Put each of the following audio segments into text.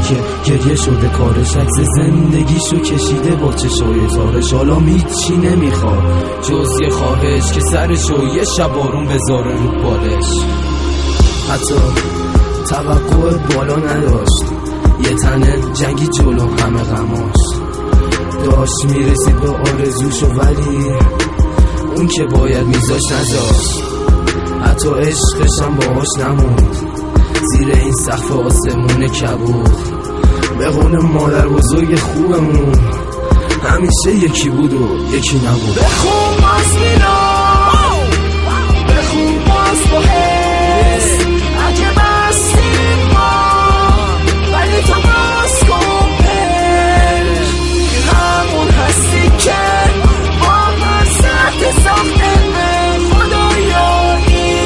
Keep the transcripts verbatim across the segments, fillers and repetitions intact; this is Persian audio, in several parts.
که گریه شده کارش، عکس زندگیشو کشیده با چشای زارش. حالا هیچی نمیخواد جز یه خواهش که سرشو یه شب آروم بذاره رو بالش. حتی توقع بالا نداشت، یه تنه جنگی جلو همه غماش داشت میرسید به آرزوشو، ولی اون که باید میذاش نذاشت. حتی عشقشم باهاش نموند زیر این سقف آسمون کبود. به قول مادر بزرگ خوبمون همیشه یکی بود و یکی نبود. بخون باز میرم، بخون باز با حس، اگه بستیم ما ولی تو باز کن پش. همون هستی که با من سخت ساخته خدایایی.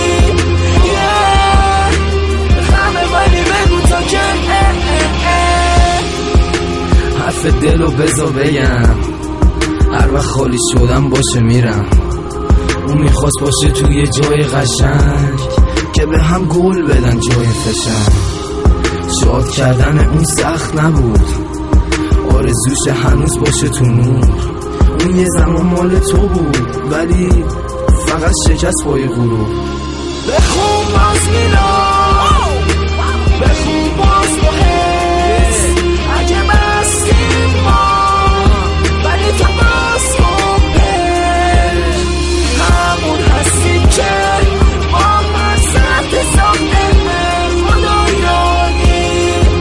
همه ولی بگو تا که حرف دلو بذار بگم، هر وقت خالی شدم باشه میرم. اون میخواست باشه توی جای قشنگ که به هم گل بدن جای فشنگ. شاد کردن اون سخت نبود، آرزوش هنوز باشه تو نور. اون یه زمان مال تو بود ولی فقط شکست پای غرور. بخون باز میرم، بخون باز با حس، اگه بستیم ما ولی تو باز کن پش. همون هستی که با من سخت ساخته خدایانی.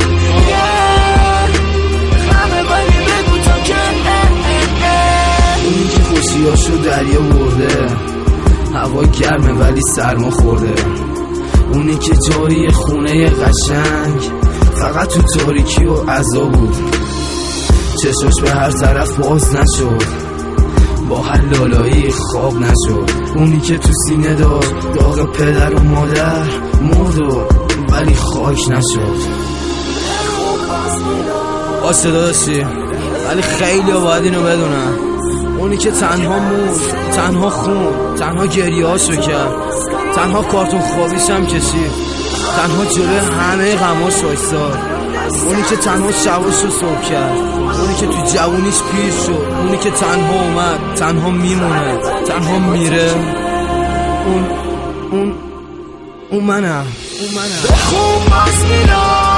همه ولی بگو تا که اونی که خوشیاشو دریا برده، هوا گرمه ولی سرما خورده. اونی که جایی خونه قشنگ فقط تو تاریکی و عذاب بود. چشاش به هر طرف باز نشد، با هر لالایی خواب نشد. اونی که تو سینه داشت داغ پدر و مادر مرد ولی خاک نشد. آسه داشتی ولی خیلی باید اینو بدونن، اونی که تنها موند، تنها خون، تنها گریه هاشو کرد، تنها کارتون خوابیش هم کشید، تنها جلوی همه غماش وایساد. اونی که تنها شباشو صبح کرد، اونی که تو جوونیش پیر شد، اونی که تنها اومد، تنها میمونه، تنها میره. اون اون اون منم، اون منم. بخون باز میرم